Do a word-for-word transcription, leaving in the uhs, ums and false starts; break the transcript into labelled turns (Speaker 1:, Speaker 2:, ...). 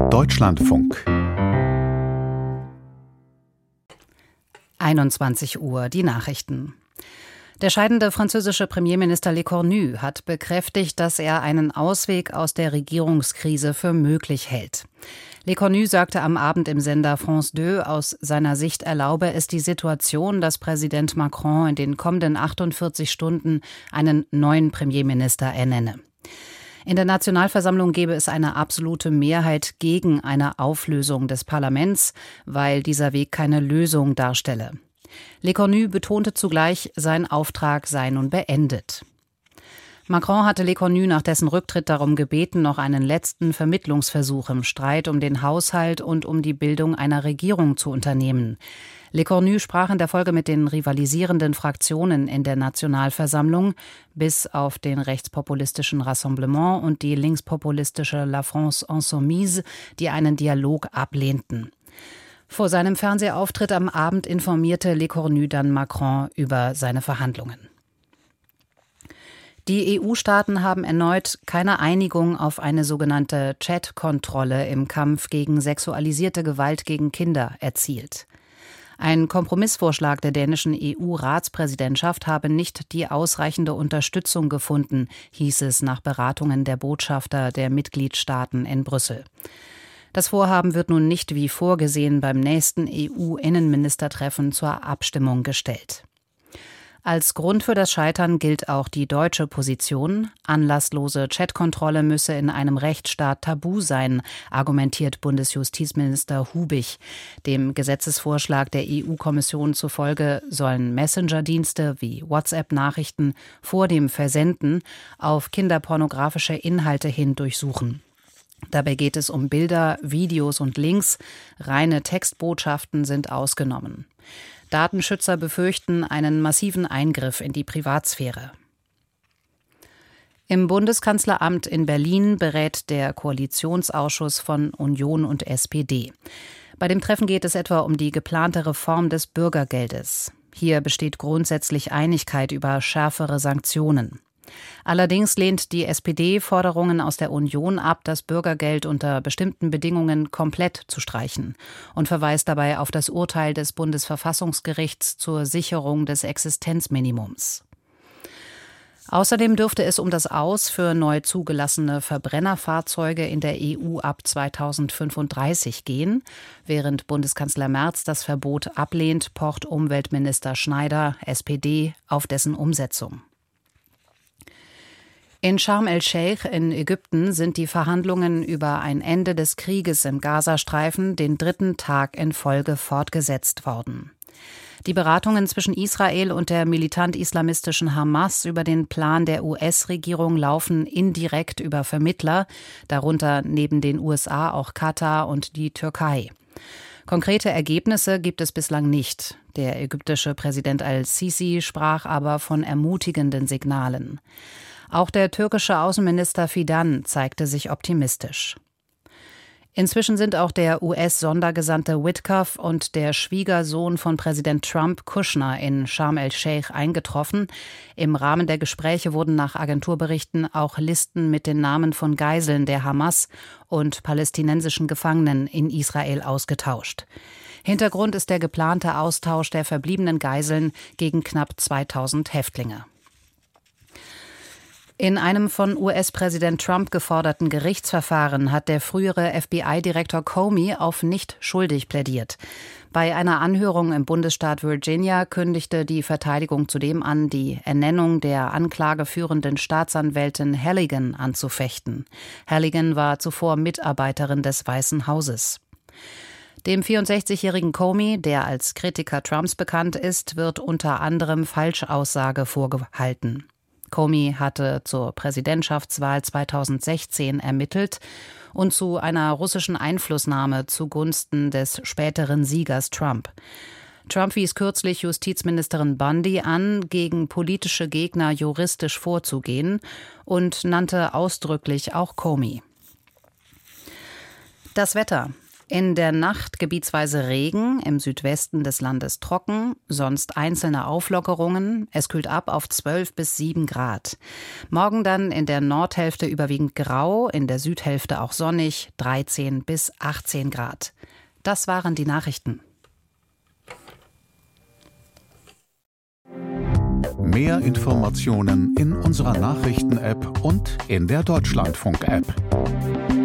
Speaker 1: Deutschlandfunk.
Speaker 2: einundzwanzig Uhr, die Nachrichten. Der scheidende französische Premierminister Lecornu hat bekräftigt, dass er einen Ausweg aus der Regierungskrise für möglich hält. Lecornu sagte am Abend im Sender France zwei, aus seiner Sicht erlaube es die Situation, dass Präsident Macron in den kommenden achtundvierzig Stunden einen neuen Premierminister ernenne. In der Nationalversammlung gebe es eine absolute Mehrheit gegen eine Auflösung des Parlaments, weil dieser Weg keine Lösung darstelle. Lecornu betonte zugleich, sein Auftrag sei nun beendet. Macron hatte Lecornu nach dessen Rücktritt darum gebeten, noch einen letzten Vermittlungsversuch im Streit um den Haushalt und um die Bildung einer Regierung zu unternehmen. Lecornu sprach in der Folge mit den rivalisierenden Fraktionen in der Nationalversammlung, bis auf den rechtspopulistischen Rassemblement und die linkspopulistische La France Insoumise, die einen Dialog ablehnten. Vor seinem Fernsehauftritt am Abend informierte Lecornu dann Macron über seine Verhandlungen. Die E U-Staaten haben erneut keine Einigung auf eine sogenannte Chat-Kontrolle im Kampf gegen sexualisierte Gewalt gegen Kinder erzielt. Ein Kompromissvorschlag der dänischen E U-Ratspräsidentschaft habe nicht die ausreichende Unterstützung gefunden, hieß es nach Beratungen der Botschafter der Mitgliedstaaten in Brüssel. Das Vorhaben wird nun nicht wie vorgesehen beim nächsten E U-Innenministertreffen zur Abstimmung gestellt. Als Grund für das Scheitern gilt auch die deutsche Position. Anlasslose Chatkontrolle müsse in einem Rechtsstaat tabu sein, argumentiert Bundesjustizminister Hubig. Dem Gesetzesvorschlag der E U-Kommission zufolge sollen Messenger-Dienste wie WhatsApp-Nachrichten vor dem Versenden auf kinderpornografische Inhalte hin durchsuchen. Dabei geht es um Bilder, Videos und Links. Reine Textbotschaften sind ausgenommen. Datenschützer befürchten einen massiven Eingriff in die Privatsphäre. Im Bundeskanzleramt in Berlin berät der Koalitionsausschuss von Union und S P D. Bei dem Treffen geht es etwa um die geplante Reform des Bürgergeldes. Hier besteht grundsätzlich Einigkeit über schärfere Sanktionen. Allerdings lehnt die S P D Forderungen aus der Union ab, das Bürgergeld unter bestimmten Bedingungen komplett zu streichen und verweist dabei auf das Urteil des Bundesverfassungsgerichts zur Sicherung des Existenzminimums. Außerdem dürfte es um das Aus für neu zugelassene Verbrennerfahrzeuge in der E U ab zweitausendfünfunddreißig gehen. Während Bundeskanzler Merz das Verbot ablehnt, pocht Umweltminister Schneider, S P D, auf dessen Umsetzung. In Scharm el-Scheich in Ägypten sind die Verhandlungen über ein Ende des Krieges im Gazastreifen den dritten Tag in Folge fortgesetzt worden. Die Beratungen zwischen Israel und der militant-islamistischen Hamas über den Plan der U S-Regierung laufen indirekt über Vermittler, darunter neben den U S A auch Katar und die Türkei. Konkrete Ergebnisse gibt es bislang nicht. Der ägyptische Präsident al-Sisi sprach aber von ermutigenden Signalen. Auch der türkische Außenminister Fidan zeigte sich optimistisch. Inzwischen sind auch der U S-Sondergesandte Witkoff und der Schwiegersohn von Präsident Trump, Kushner, in Scharm el-Scheich eingetroffen. Im Rahmen der Gespräche wurden nach Agenturberichten auch Listen mit den Namen von Geiseln der Hamas und palästinensischen Gefangenen in Israel ausgetauscht. Hintergrund ist der geplante Austausch der verbliebenen Geiseln gegen knapp zweitausend Häftlinge. In einem von U S-Präsident Trump geforderten Gerichtsverfahren hat der frühere F B I-Direktor Comey auf nicht schuldig plädiert. Bei einer Anhörung im Bundesstaat Virginia kündigte die Verteidigung zudem an, die Ernennung der anklageführenden Staatsanwältin Halligan anzufechten. Halligan war zuvor Mitarbeiterin des Weißen Hauses. Dem vierundsechzigjährigen Comey, der als Kritiker Trumps bekannt ist, wird unter anderem Falschaussage vorgehalten. Comey hatte zur Präsidentschaftswahl zweitausendsechzehn ermittelt und zu einer russischen Einflussnahme zugunsten des späteren Siegers Trump. Trump wies kürzlich Justizministerin Bundy an, gegen politische Gegner juristisch vorzugehen und nannte ausdrücklich auch Comey. Das Wetter. In der Nacht gebietsweise Regen, im Südwesten des Landes trocken, sonst einzelne Auflockerungen. Es kühlt ab auf zwölf bis sieben Grad. Morgen dann in der Nordhälfte überwiegend grau, in der Südhälfte auch sonnig, dreizehn bis achtzehn Grad. Das waren die Nachrichten.
Speaker 1: Mehr Informationen in unserer Nachrichten-App und in der Deutschlandfunk-App.